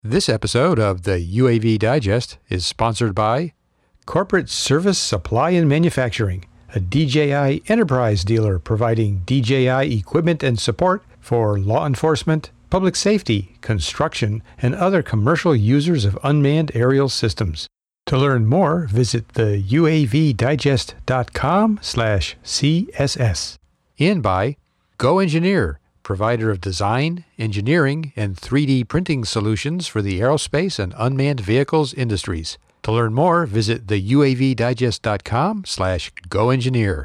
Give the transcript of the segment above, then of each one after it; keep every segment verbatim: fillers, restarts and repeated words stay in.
This episode of the U A V Digest is sponsored by Corporate Service Supply and Manufacturing, a D J I enterprise dealer providing D J I equipment and support for law enforcement, public safety, construction, and other commercial users of unmanned aerial systems. To learn more, visit the U A V digest dot com slash C S S. And by Go Engineer, provider of design, engineering, and three D printing solutions for the aerospace and unmanned vehicles industries. To learn more, visit the U A V digest dot com slash Go Engineer.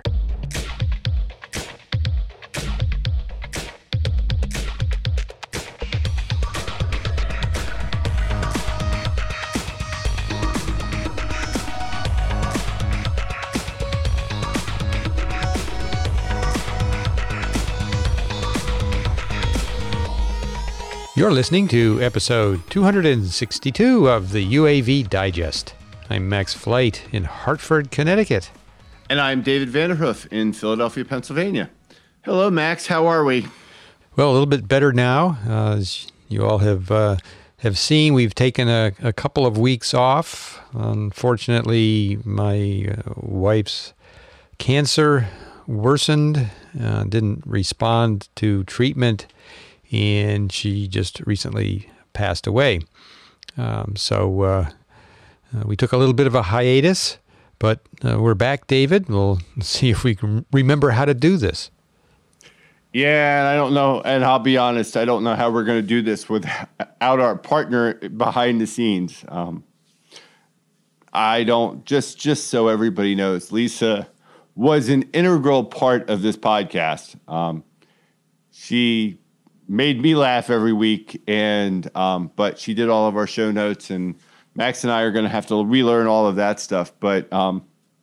You're listening to episode two hundred sixty-two of the U A V Digest. I'm Max Flight in Hartford, Connecticut. And I'm David Vanderhoof in Philadelphia, Pennsylvania. Hello, Max. How are we? Well, a little bit better now. Uh, as you all have uh, have seen, we've taken a, a couple of weeks off. Unfortunately, my uh, wife's cancer worsened, uh, didn't respond to treatment, and she just recently passed away. Um, so uh, uh, we took a little bit of a hiatus, but uh, we're back, David. We'll see if we can remember how to do this. Yeah, and I don't know, and I'll be honest, I don't know how we're going to do this without our partner behind the scenes. Um, I don't, just, just so everybody knows, Lisa was an integral part of this podcast. Um, she made me laugh every week, and um, but she did all of our show notes, and Max and I are going to have to relearn all of that stuff. But um,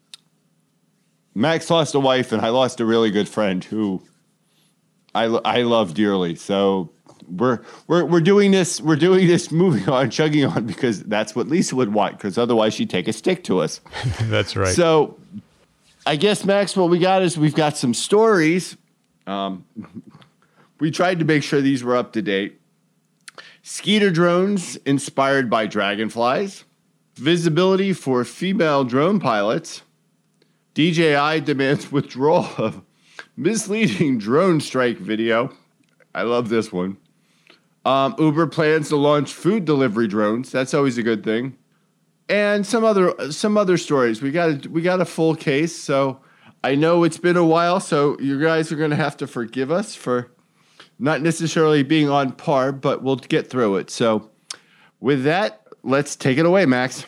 Max lost a wife, and I lost a really good friend who I, I love dearly. So we're we're we're doing this we're doing this moving on, chugging on, because that's what Lisa would want, because otherwise she'd take a stick to us. That's right. So I guess, Max, what we got is we've got some stories. Um, We tried to make sure these were up to date. Skeeter drones inspired by dragonflies. Visibility for female drone pilots. D J I demands withdrawal of misleading drone strike video. I love this one. Um, Uber plans to launch food delivery drones. That's always a good thing. And some other some other stories. We got a, we got a full case. So I know it's been a while. So you guys are going to have to forgive us for not necessarily being on par, but we'll get through it. So with that, let's take it away, Max.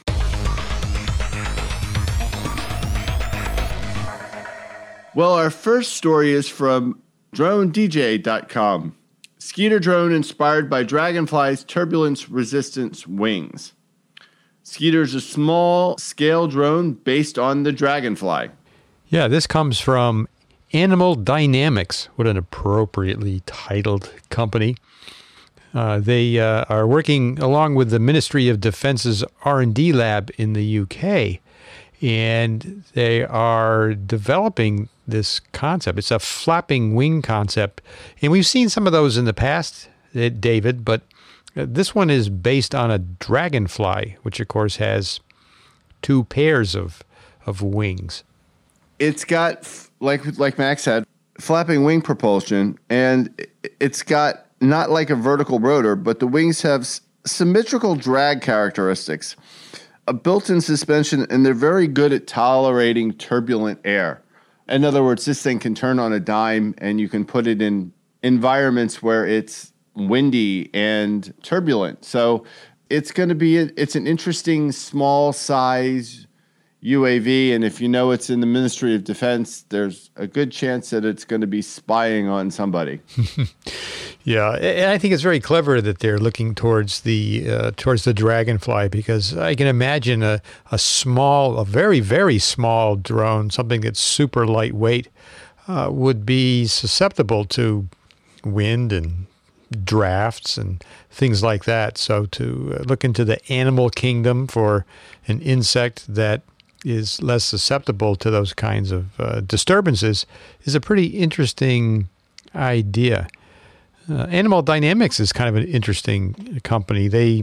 Well, our first story is from drone D J dot com. Skeeter drone inspired by dragonfly's turbulence resistance wings. Skeeter is a small-scale drone based on the dragonfly. Yeah, this comes from Animal Dynamics. What an appropriately titled company. Uh, they uh, are working along with the Ministry of Defense's R and D lab in the U K, and they are developing this concept. It's a flapping wing concept, and we've seen some of those in the past, David, but this one is based on a dragonfly, which of course has two pairs of of wings. It's got, like like Max said, flapping wing propulsion, and it's got not like a vertical rotor, but the wings have s- symmetrical drag characteristics, a built-in suspension, and they're very good at tolerating turbulent air. In other words, this thing can turn on a dime, and you can put it in environments where it's windy and turbulent. So it's going to be, a, it's an interesting small size U A V, and if you know it's in the Ministry of Defense, there's a good chance that it's going to be spying on somebody. Yeah, and I think it's very clever that they're looking towards the uh, towards the dragonfly, because I can imagine a, a small, a very, very small drone, something that's super lightweight, uh, would be susceptible to wind and drafts and things like that. So to look into the animal kingdom for an insect that is less susceptible to those kinds of uh, disturbances is a pretty interesting idea. Uh, Animal Dynamics is kind of an interesting company. They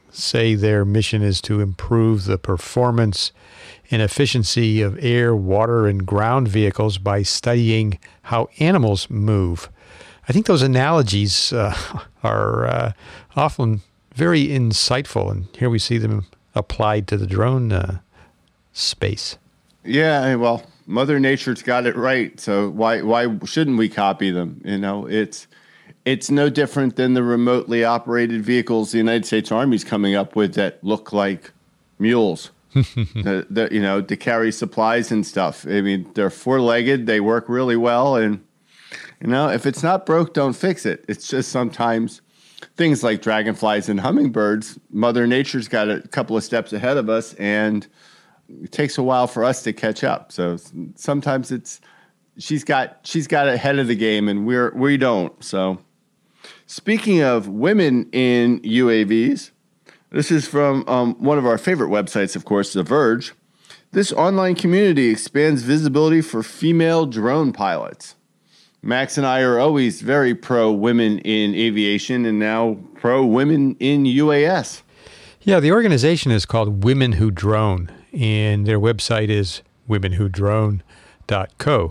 say their mission is to improve the performance and efficiency of air, water, and ground vehicles by studying how animals move. I think those analogies uh, are uh, often very insightful, and here we see them applied to the drone uh, space. Yeah, well, Mother Nature's got it right, so why why shouldn't we copy them? You know, it's it's no different than the remotely operated vehicles the United States Army's coming up with that look like mules. the, the, you know, to carry supplies and stuff. I mean, they're four-legged. They work really well. And, you know, if it's not broke, don't fix it. It's just sometimes things like dragonflies and hummingbirds, Mother Nature's got a couple of steps ahead of us, and it takes a while for us to catch up. So sometimes it's she's got she's got ahead of the game, and we're we don't. So speaking of women in U A Vs, this is from um, one of our favorite websites, of course, The Verge. This online community expands visibility for female drone pilots. Max and I are always very pro women in aviation and now pro women in U A S. Yeah, the organization is called Women Who Drone, and their website is women who drone dot co.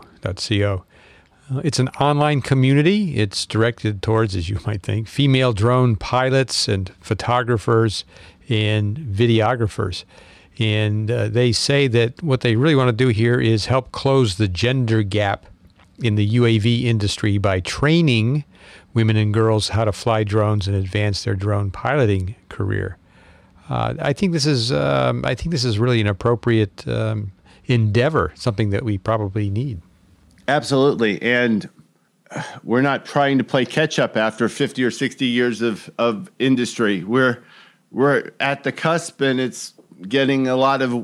Uh, it's an online community. It's directed towards, as you might think, female drone pilots and photographers and videographers. And uh, they say that what they really want to do here is help close the gender gap in the U A V industry by training women and girls how to fly drones and advance their drone piloting career. Uh, I think this is um, I think this is really an appropriate um, endeavor, something that we probably need. Absolutely. And we're not trying to play catch up after fifty or sixty years of, of industry. We're we're at the cusp, and it's getting a lot of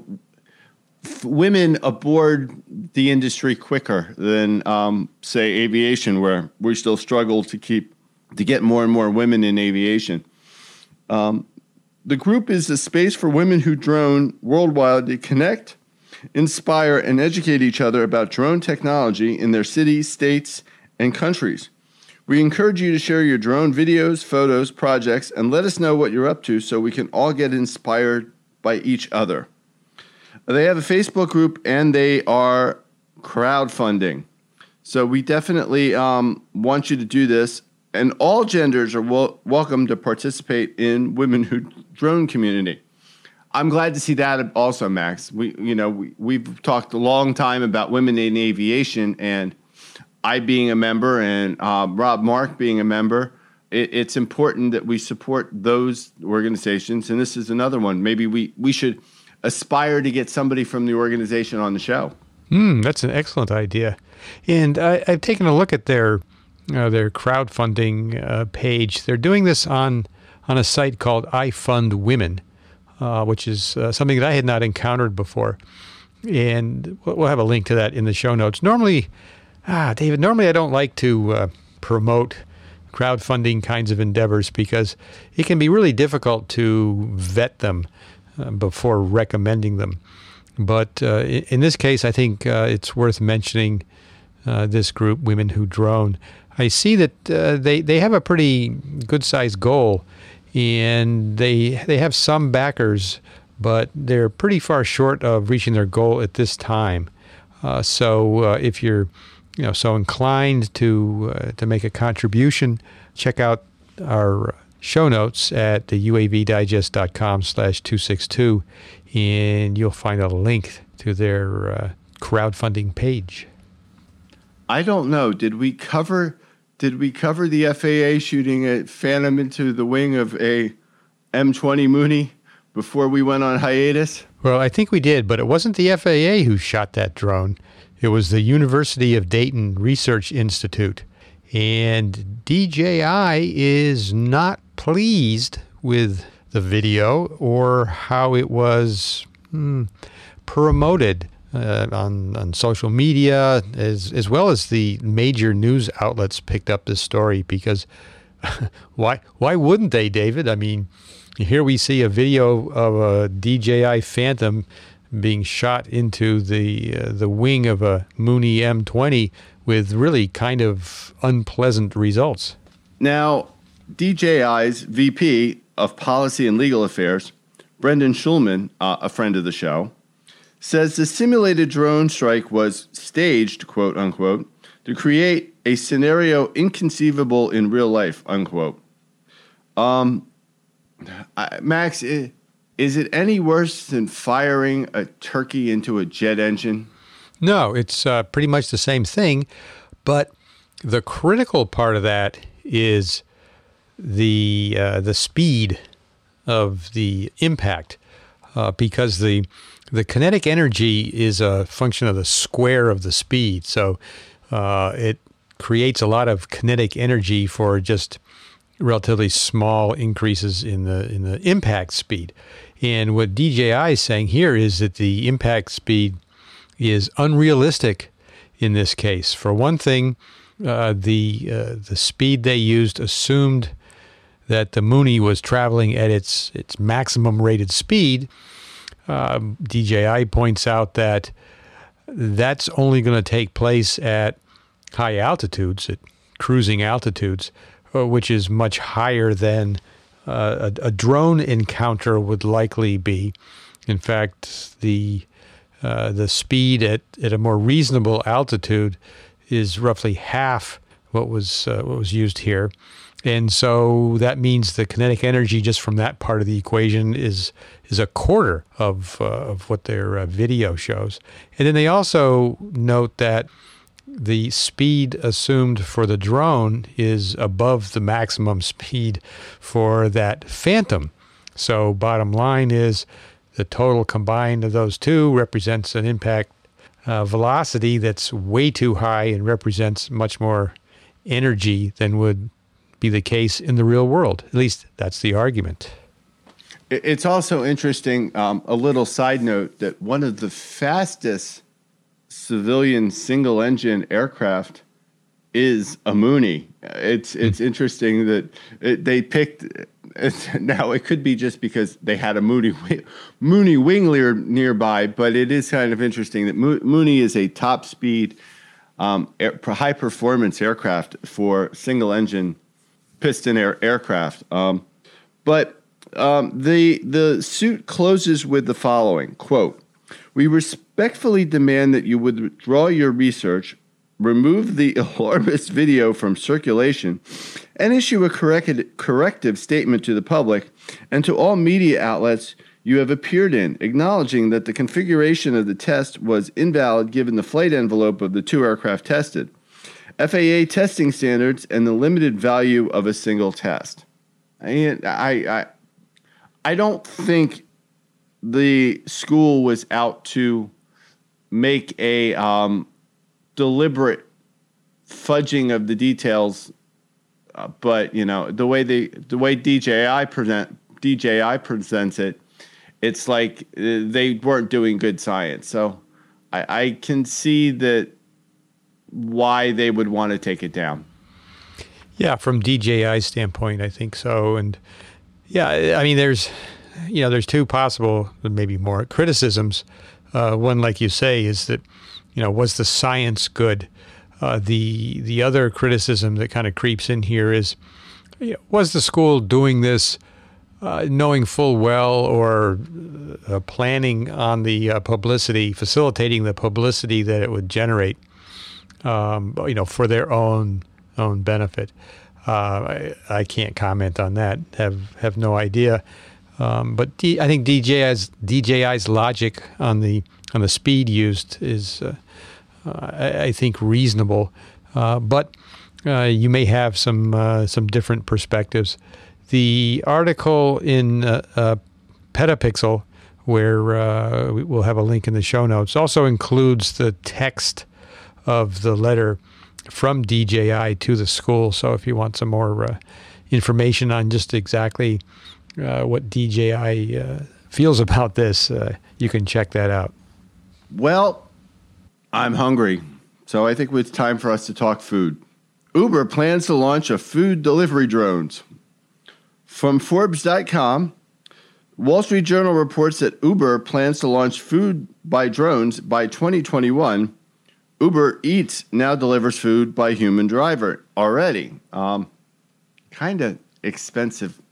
f- women aboard the industry quicker than, um, say, aviation, where we still struggle to keep to get more and more women in aviation. Um, the group is a space for women who drone worldwide to connect, inspire, and educate each other about drone technology in their cities, states, and countries. We encourage you to share your drone videos, photos, projects, and let us know what you're up to so we can all get inspired by each other. They have a Facebook group, and they are crowdfunding. So we definitely um, want you to do this, and all genders are wel- welcome to participate in Women Who Drone community. I'm glad to see that also, Max. We, you know, we, we've talked a long time about women in aviation, and I being a member and uh, Rob Mark being a member. It, it's important that we support those organizations, and this is another one. Maybe we, we should aspire to get somebody from the organization on the show. Mm, that's an excellent idea. And I, I've taken a look at their uh, their crowdfunding uh, page. They're doing this on on a site called I Fund Women. Uh, which is uh, something that I had not encountered before. And we'll have a link to that in the show notes. Normally, ah, David, normally I don't like to uh, promote crowdfunding kinds of endeavors because it can be really difficult to vet them uh, before recommending them. But uh, in this case, I think uh, it's worth mentioning uh, this group, Women Who Drone. I see that uh, they, they have a pretty good-sized goal, and they they have some backers, but they're pretty far short of reaching their goal at this time. Uh, so uh, if you're you know so inclined to uh, to make a contribution, check out our show notes at the U A V digest dot com slash two sixty-two, and you'll find a link to their uh, crowdfunding page. I don't know. Did we cover... Did we cover the F A A shooting a Phantom into the wing of a M twenty Mooney before we went on hiatus? Well, I think we did, but it wasn't the F A A who shot that drone. It was the University of Dayton Research Institute. And D J I is not pleased with the video or how it was hmm, promoted. Uh, on, on social media, as as well as the major news outlets picked up this story because why why wouldn't they, David? I mean, here we see a video of a D J I Phantom being shot into the uh, the wing of a Mooney M twenty with really kind of unpleasant results. Now, D J I's V P of Policy and Legal Affairs, Brendan Schulman, uh, a friend of the show, says the simulated drone strike was staged, quote unquote, to create a scenario inconceivable in real life, unquote. Um, I, Max, is it any worse than firing a turkey into a jet engine? No, it's uh, pretty much the same thing, but the critical part of that is the uh, the speed of the impact, uh, because the the kinetic energy is a function of the square of the speed. So uh, it creates a lot of kinetic energy for just relatively small increases in the in the impact speed. And what D J I is saying here is that the impact speed is unrealistic in this case. For one thing, uh, the uh, the speed they used assumed that the Mooney was traveling at its its maximum rated speed. Um, D J I points out that that's only going to take place at high altitudes, at cruising altitudes, uh, which is much higher than uh, a, a drone encounter would likely be. In fact, the uh, the speed at, at a more reasonable altitude is roughly half what was uh, what was used here. And so that means the kinetic energy just from that part of the equation is is a quarter of uh, of what their uh, video shows. And then they also note that the speed assumed for the drone is above the maximum speed for that Phantom. So bottom line is the total combined of those two represents an impact uh, velocity that's way too high and represents much more energy than would be the case in the real world. At least that's the argument. It's also interesting, um, a little side note, that one of the fastest civilian single-engine aircraft is a Mooney. It's it's mm. interesting that it, they picked. It's, now it could be just because they had a Mooney Mooney wingler nearby, but it is kind of interesting that Mo- Mooney is a top-speed, um, air, high-performance aircraft for single-engine piston air aircraft. Um, but um, the the suit closes with the following quote: "We respectfully demand that you withdraw your research, remove the alarmist video from circulation, and issue a correct, corrective statement to the public and to all media outlets you have appeared in, acknowledging that the configuration of the test was invalid given the flight envelope of the two aircraft tested, F A A testing standards, and the limited value of a single test." I I I, I don't think the school was out to make a um, deliberate fudging of the details, uh, but you know the way they the way D J I present D J I presents it, it's like uh, they weren't doing good science. So I, I can see that why they would want to take it down. Yeah, from D J I's standpoint, I think so. And yeah, I mean, there's, you know, there's two possible, maybe more criticisms. Uh, one, like you say, is that, you know, was the science good? Uh, the the other criticism that kind of creeps in here is, you know, was the school doing this uh, knowing full well or uh, planning on the uh, publicity, facilitating the publicity that it would generate? Um, you know, for their own own benefit. Uh, I, I can't comment on that. Have have no idea. Um, but D, I think D J I's D J I's logic on the on the speed used is, uh, uh, I, I think, reasonable. Uh, but uh, you may have some uh, some different perspectives. The article in uh, uh, Petapixel, where uh, we'll have a link in the show notes, also includes the text of the letter from D J I to the school. So if you want some more uh, information on just exactly uh, what D J I uh, feels about this, uh, you can check that out. Well, I'm hungry, so I think it's time for us to talk food. Uber plans to launch a food delivery drones. From Forbes dot com, Wall Street Journal reports that Uber plans to launch food by drones by twenty twenty-one. Uber Eats now delivers food by human driver already. Um, kind of expensive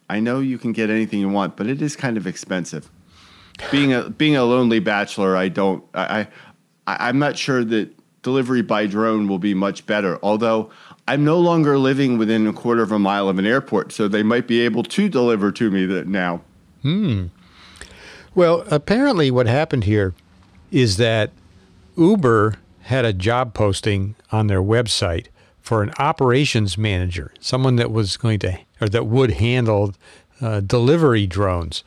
I know you can get anything you want, but it is kind of expensive. Being a being a lonely bachelor, I don't. I, I I'm not sure that delivery by drone will be much better. Although I'm no longer living within a quarter of a mile of an airport, so they might be able to deliver to me that now. Hmm. Well, apparently, what happened here is that Uber had a job posting on their website for an operations manager, someone that was going to or that would handle uh, delivery drones.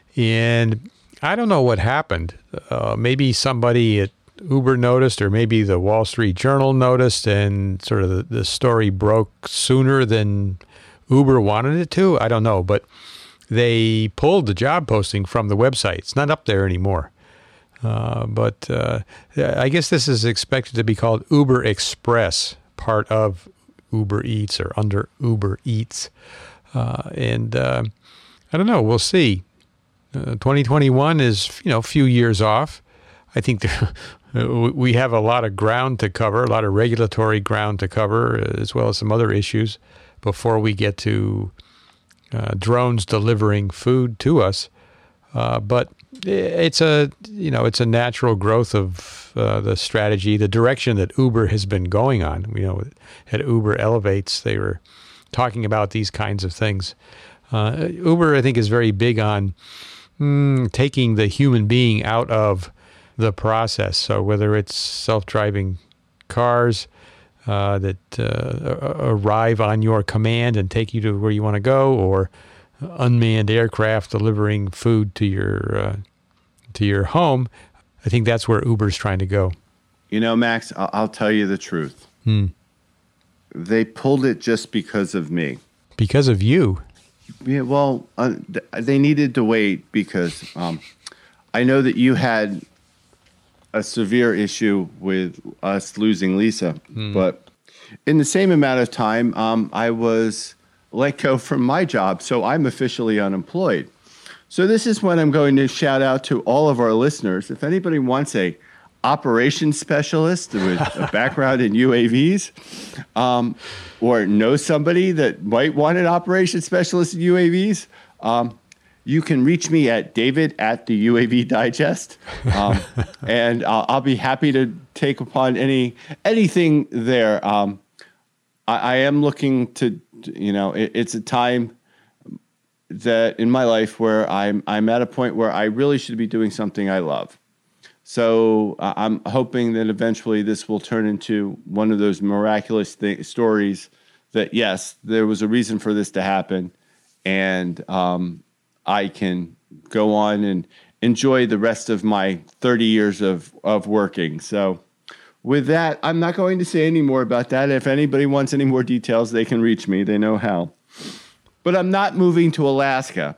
And I don't know what happened. Uh, maybe somebody at Uber noticed, or maybe the Wall Street Journal noticed, and sort of the, the story broke sooner than Uber wanted it to. I don't know, but they pulled the job posting from the website. It's not up there anymore. Uh, but uh, I guess this is expected to be called Uber Express, part of Uber Eats or under Uber Eats. Uh, and uh, I don't know. We'll see. Uh, twenty twenty-one is, you know, a few years off. I think there, we have a lot of ground to cover, a lot of regulatory ground to cover, as well as some other issues before we get to uh, drones delivering food to us. Uh, but it's a, you know, it's a natural growth of uh, the strategy, the direction that Uber has been going on. You know, at Uber Elevates, they were talking about these kinds of things. Uh, Uber, I think, is very big on mm, taking the human being out of the process. So whether it's self-driving cars uh, that uh, arrive on your command and take you to where you want to go, or unmanned aircraft delivering food to your uh, to your home, I think that's where Uber's trying to go. You know, Max, I'll, I'll tell you the truth. Hmm. They pulled it just because of me. Because of you? Yeah, well, uh, th- they needed to wait because um, I know that you had a severe issue with us losing Lisa. Hmm. But in the same amount of time, um, I was let go from my job, so I'm officially unemployed. So this is when I'm going to shout out to all of our listeners. If anybody wants a operations specialist with a background in U A Vs, um, or knows somebody that might want an operations specialist in U A Vs, um, you can reach me at David at the U A V Digest, um, and I'll, I'll be happy to take upon any anything there. Um, I, I am looking to, you know, it, it's a time that in my life where I'm I'm at a point where I really should be doing something I love. So uh, I'm hoping that eventually this will turn into one of those miraculous th- stories that, yes, there was a reason for this to happen, and um, I can go on and enjoy the rest of my thirty years of, of working. So with that, I'm not going to say any more about that. If anybody wants any more details, they can reach me. They know how. But I'm not moving to Alaska.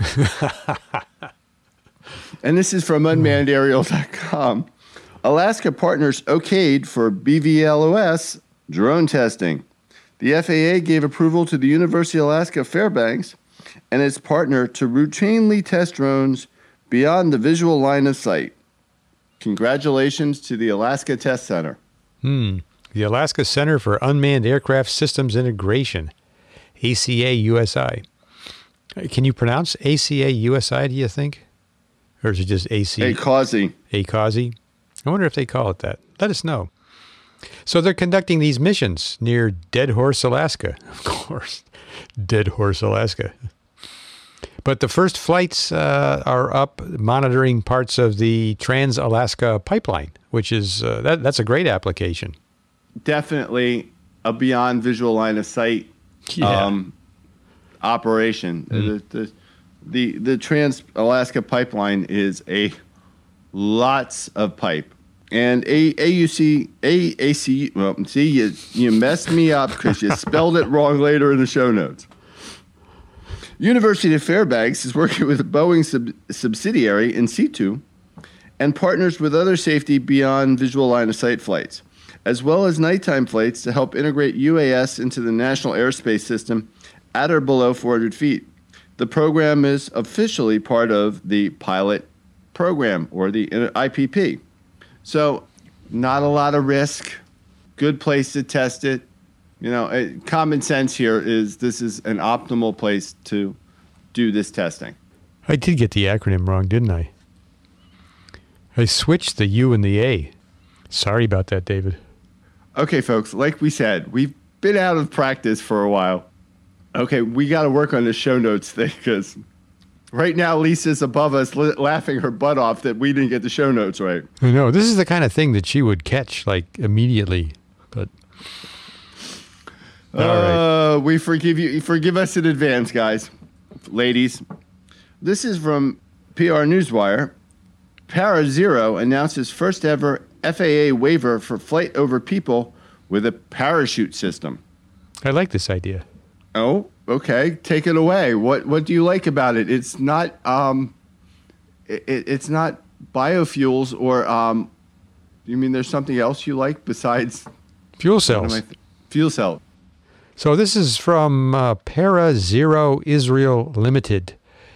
And this is from unmanned aerial dot com. Alaska partners okayed for B V L O S drone testing. The F A A gave approval to the University of Alaska Fairbanks and its partner to routinely test drones beyond the visual line of sight. Congratulations to the Alaska Test Center. Hmm. The Alaska Center for Unmanned Aircraft Systems Integration, A C A U S I. Can you pronounce A C A U S I, do you think? Or is it just A C A? ACAUSI. ACAUSI? I wonder if they call it that. Let us know. So they're conducting these missions near Dead Horse, Alaska. Of course, Dead Horse, Alaska. But the first flights uh, are up monitoring parts of the Trans-Alaska Pipeline, which is, uh, that, that's a great application. Definitely a beyond visual line of sight yeah. um, operation. Mm. The, the, the, the Trans-Alaska Pipeline is a lots of pipe. And A, AUC, A, AC, well, see, you, you messed me up because you spelled it wrong later in the show notes. University of Fairbanks is working with a Boeing sub- subsidiary in situ and partners with other safety beyond visual line of sight flights, as well as nighttime flights to help integrate U A S into the National Airspace System at or below four hundred feet. The program is officially part of the pilot program, or the I P P. So not a lot of risk, good place to test it. You know, it, common sense here is this is an optimal place to do this testing. I did get the acronym wrong, didn't I? I switched the U and the A. Sorry about that, David. Okay, folks, like we said, we've been out of practice for a while. Okay, we got to work on the show notes thing because right now Lisa's above us li- laughing her butt off that we didn't get the show notes right. I know. This is the kind of thing that she would catch, like, immediately. But all uh, right. We forgive you. Forgive us in advance, guys, ladies. This is from P R Newswire. ParaZero announces first ever F A A waiver for flight over people with a parachute system. I like this idea. Oh, okay. Take it away. What What do you like about it? It's not. Um, it, it's not biofuels or. Um, you mean there's something else you like besides fuel cells? Th- fuel cell. So this is from uh, ParaZero Israel Limited.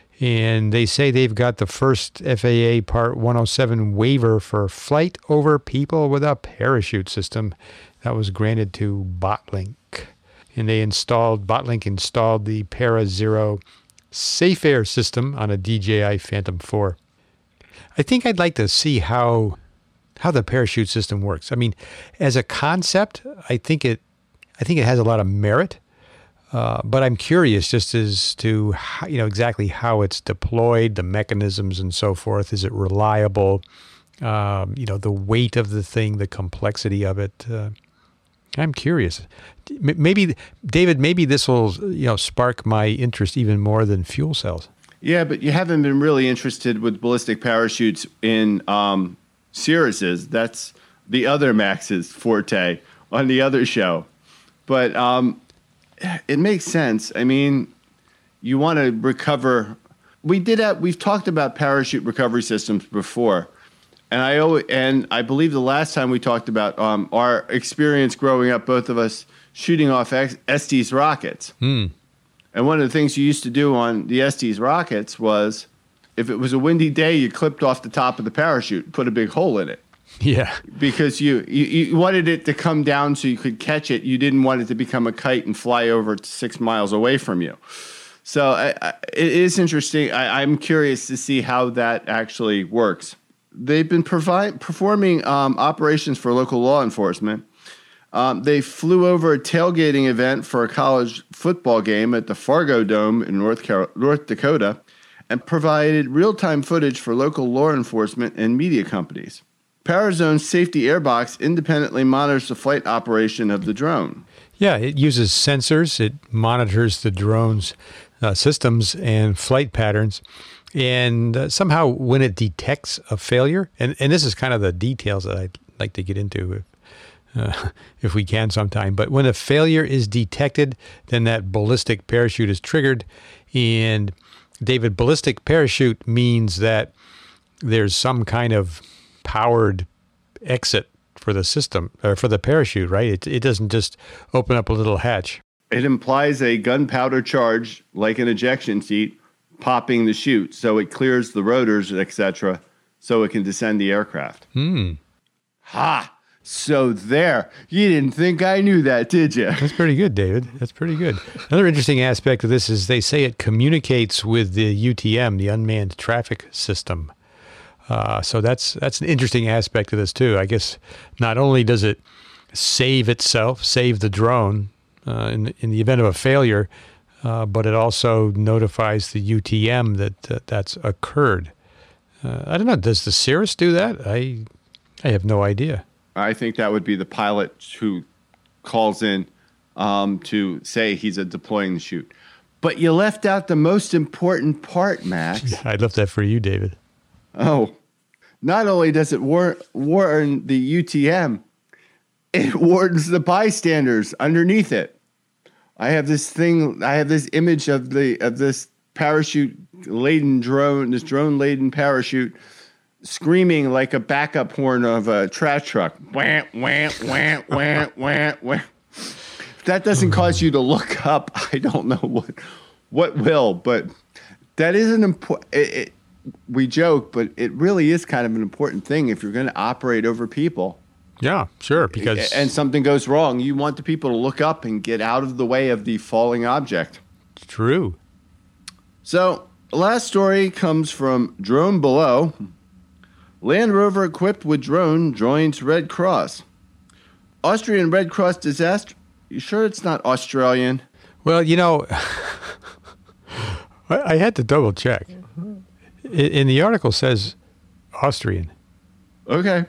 And they say they've got the first F A A Part one oh seven waiver for flight over people with a parachute system that was granted to Botlink. And they installed, Botlink installed the ParaZero Safe Air system on a D J I Phantom four. I think I'd like to see how how the parachute system works. I mean, as a concept, I think it I think it has a lot of merit. Uh, but I'm curious just as to how, you know, exactly how it's deployed, the mechanisms and so forth. Is it reliable? Um, you know, the weight of the thing, the complexity of it. Uh, I'm curious. Maybe, David, maybe this will, you know, spark my interest even more than fuel cells. Yeah, but you haven't been really interested with ballistic parachutes in um, Cirrus's. That's the other Max's forte on the other show. But um, it makes sense. I mean, you want to recover. We did have, we've talked about parachute recovery systems before. And I and I believe the last time we talked about um, our experience growing up, both of us shooting off Estes rockets. Mm. And one of the things you used to do on the Estes rockets was, if it was a windy day, you clipped off the top of the parachute, put a big hole in it. Yeah. Because you, you, you wanted it to come down so you could catch it. You didn't want it to become a kite and fly over six miles away from you. So I, I, it is interesting. I, I'm curious to see how that actually works. They've been provide, performing um, operations for local law enforcement. Um, they flew over a tailgating event for a college football game at the Fargo Dome in North, Car- North Dakota and provided real-time footage for local law enforcement and media companies. Parazone's safety airbox independently monitors the flight operation of the drone. Yeah, it uses sensors. It monitors the drone's uh, systems and flight patterns. And uh, somehow when it detects a failure, and, and this is kind of the details that I'd like to get into if, uh, if we can sometime, but when a failure is detected, then that ballistic parachute is triggered. And David, ballistic parachute means that there's some kind of powered exit for the system, or for the parachute, right? It, it doesn't just open up a little hatch. It implies a gunpowder charge, like an ejection seat, popping the chute, so it clears the rotors, et cetera, so it can descend the aircraft. Hmm. Ha! So there. You didn't think I knew that, did you? That's pretty good, David. That's pretty good. Another interesting aspect of this is they say it communicates with the U T M, the unmanned traffic system. Uh, so that's that's an interesting aspect of this, too. I guess not only does it save itself, save the drone uh, in, in the event of a failure, uh, but it also notifies the U T M that uh, that's occurred. Uh, I don't know. Does the Cirrus do that? I I have no idea. I think that would be the pilot who calls in um, to say he's a deploying the chute. But you left out the most important part, Max. I left that for you, David. Oh, not only does it war- warn the U T M, it wardens the bystanders underneath it. I have this thing, I have this image of the of this parachute-laden drone, this drone-laden parachute, screaming like a backup horn of a trash truck. Wah, wah, wah, wah, wah, wah. If that doesn't cause you to look up, I don't know what what will, but that is an important... It, it, we joke, but it really is kind of an important thing if you're going to operate over people. Yeah, sure. Because and something goes wrong, you want the people to look up and get out of the way of the falling object. True. So, last story comes from Drone Below. Land Rover equipped with drone joins Red Cross. Austrian Red Cross disaster. You sure it's not Australian? Well, you know, I, I had to double check. In, in the article says Austrian. Okay.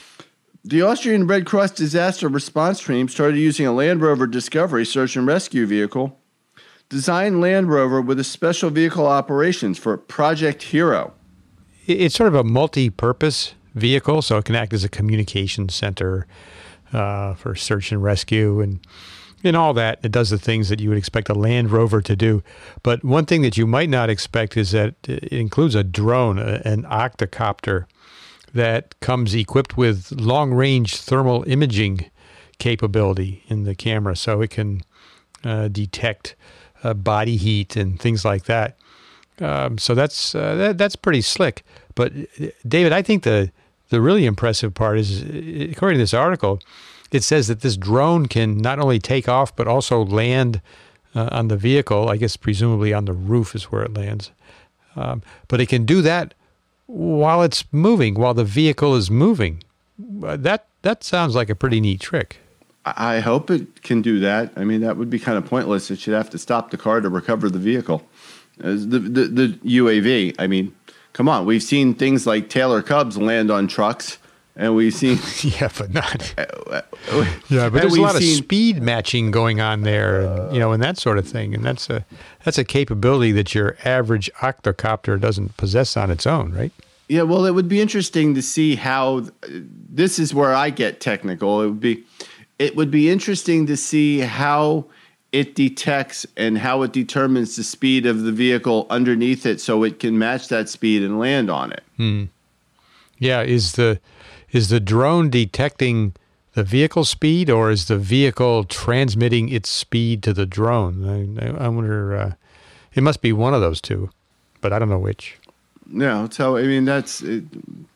The Austrian Red Cross disaster response team started using a Land Rover Discovery search and rescue vehicle, designed Land Rover with a special vehicle operations for Project Hero. It's sort of a multi-purpose vehicle, so it can act as a communication center uh, for search and rescue and and all that. It does the things that you would expect a Land Rover to do. But one thing that you might not expect is that it includes a drone, an octocopter, that comes equipped with long-range thermal imaging capability in the camera, so it can uh, detect uh, body heat and things like that. Um, so that's uh, that, that's pretty slick. But David, I think the the really impressive part is, according to this article, it says that this drone can not only take off but also land uh, on the vehicle. I guess presumably on the roof is where it lands. Um, but it can do that while it's moving, while the vehicle is moving. That that sounds like a pretty neat trick. I hope it can do that. I mean, that would be kind of pointless. It should have to stop the car to recover the vehicle. As the, the the U A V, I mean, come on. We've seen things like Taylor Cubs land on trucks, and we've seen... yeah, but not... yeah, but there's a lot seen, of speed matching going on there, and, you know, and that sort of thing. And that's a that's a capability that your average octocopter doesn't possess on its own, right? Yeah, well, it would be interesting to see how... This is where I get technical. It would be, it would be interesting to see how it detects and how it determines the speed of the vehicle underneath it so it can match that speed and land on it. Hmm. Yeah, is the is the drone detecting the vehicle speed, or is the vehicle transmitting its speed to the drone? I, I wonder, uh, it must be one of those two, but I don't know which. No, so, I mean, that's... It,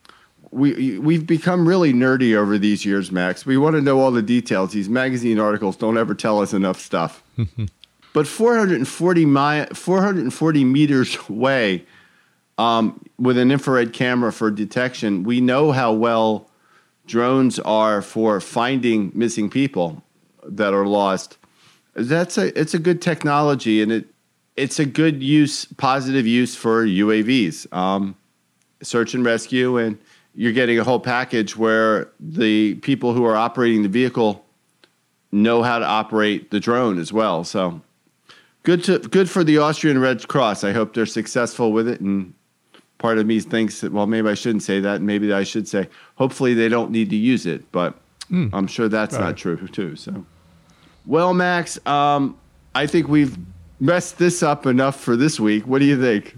We, we've become really nerdy over these years, Max. We want to know all the details. These magazine articles don't ever tell us enough stuff. But four hundred forty, mi- four hundred forty meters away, um, with an infrared camera for detection, we know how well drones are for finding missing people that are lost. That's a it's a good technology, and it it's a good use, positive use for U A Vs, um, search and rescue, and you're getting a whole package where the people who are operating the vehicle know how to operate the drone as well. So good to good for the Austrian Red Cross. I hope they're successful with it. And part of me thinks that, well, maybe I shouldn't say that. Maybe I should say, hopefully they don't need to use it. But mm. I'm sure that's All not right. true, too. So, well, Max, um, I think we've messed this up enough for this week. What do you think?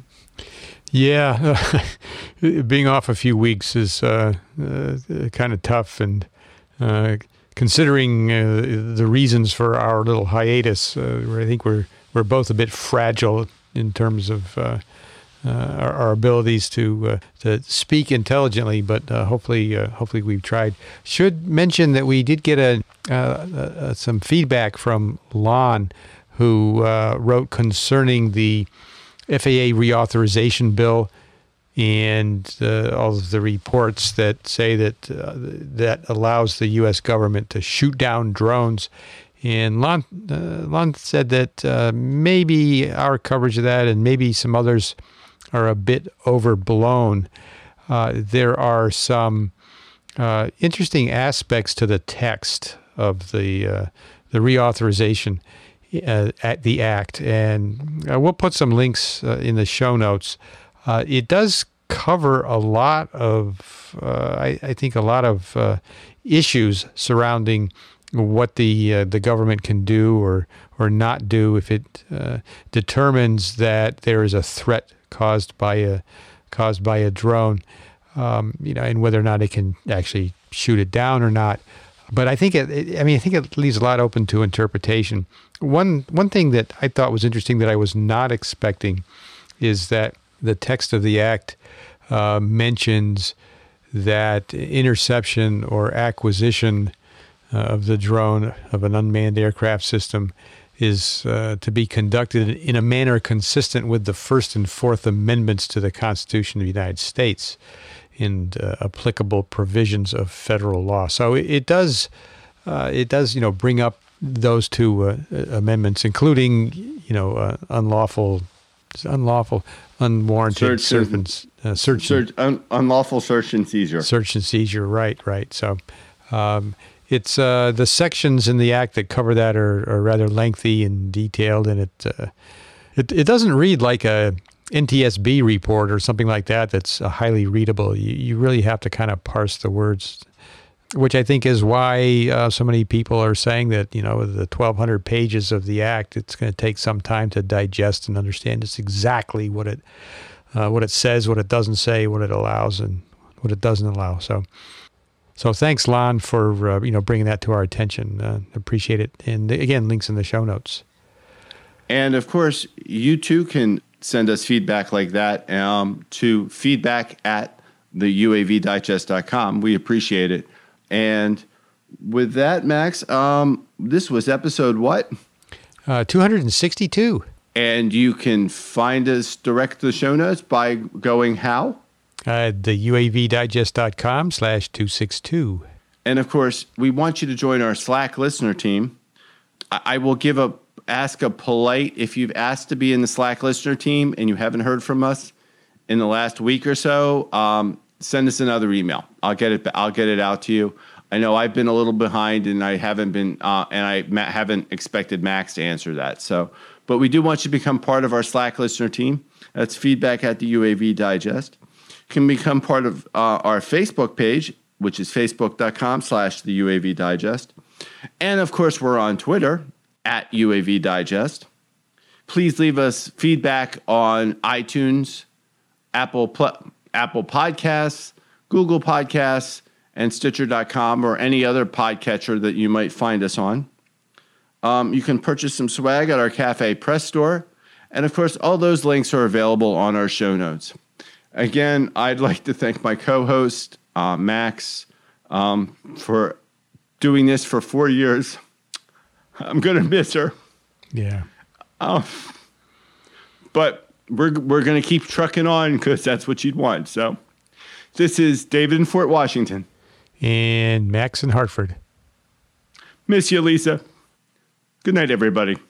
Yeah, uh, being off a few weeks is uh, uh, kind of tough, and uh, considering uh, the reasons for our little hiatus, uh, where I think we're we're both a bit fragile in terms of uh, uh, our, our abilities to uh, to speak intelligently. But uh, hopefully, uh, hopefully we've tried. Should mention that we did get a uh, uh, some feedback from Lon, who uh, wrote concerning the F A A reauthorization bill and uh, all of the reports that say that uh, that allows the U S government to shoot down drones. And Lon, uh, Lon said that uh, maybe our coverage of that and maybe some others are a bit overblown. Uh, there are some uh, interesting aspects to the text of the uh, the reauthorization Uh, at the act, and uh, we'll put some links uh, in the show notes. Uh, it does cover a lot of, uh, I, I think, a lot of uh, issues surrounding what the uh, the government can do or or not do if it uh, determines that there is a threat caused by a caused by a drone, um, you know, and whether or not it can actually shoot it down or not. But I think it, it, I mean, I think it leaves a lot open to interpretation. One one thing that I thought was interesting that I was not expecting is that the text of the act uh, mentions that interception or acquisition uh, of the drone of an unmanned aircraft system is uh, to be conducted in a manner consistent with the First and Fourth Amendments to the Constitution of the United States and uh, applicable provisions of federal law. So it, it does, uh, it does, you know, bring up those two uh, amendments, including, you know, uh, unlawful, unlawful, unwarranted search, search, and, uh, search, search un, unlawful search and seizure. Search and seizure, right, right. So um, it's uh, the sections in the act that cover that are, are rather lengthy and detailed, and it, uh, it it doesn't read like a N T S B report or something like that. That's uh, highly readable. You you really have to kind of parse the words, which I think is why uh, so many people are saying that, you know, the twelve hundred pages of the act, it's going to take some time to digest and understand just exactly what it uh, what it says, what it doesn't say, what it allows, and what it doesn't allow. So, so thanks, Lon, for uh, you know bringing that to our attention. Uh, appreciate it. And again, links in the show notes. And of course, you too can send us feedback like that um, to feedback at the U A V digest dot com. We appreciate it. And with that, Max, um, this was episode what? Uh, two hundred sixty-two. And you can find us direct to the show notes by going how? Uh, the U A V digest dot com slash two sixty-two. And of course, we want you to join our Slack listener team. I, I will give a ask a polite, if you've asked to be in the Slack listener team and you haven't heard from us in the last week or so, um, send us another email. I'll get it. I'll get it out to you. I know I've been a little behind, and I haven't been, uh, and I ma- haven't expected Max to answer that. So, but we do want you to become part of our Slack listener team. That's feedback at the U A V Digest. You can become part of uh, our Facebook page, which is facebook dot com slash the U A V Digest, and of course we're on Twitter at U A V Digest. Please leave us feedback on iTunes, Apple Pl- Apple Podcasts, Google Podcasts, and Stitcher dot com, or any other podcatcher that you might find us on. Um, you can purchase some swag at our Cafe Press store. And of course, all those links are available on our show notes. Again, I'd like to thank my co-host, uh, Max, um, for doing this for four years. I'm going to miss her. Yeah. Um, but we're we're going to keep trucking on because that's what you'd want. So this is David in Fort Washington. And Max in Hartford. Miss you, Lisa. Good night, everybody.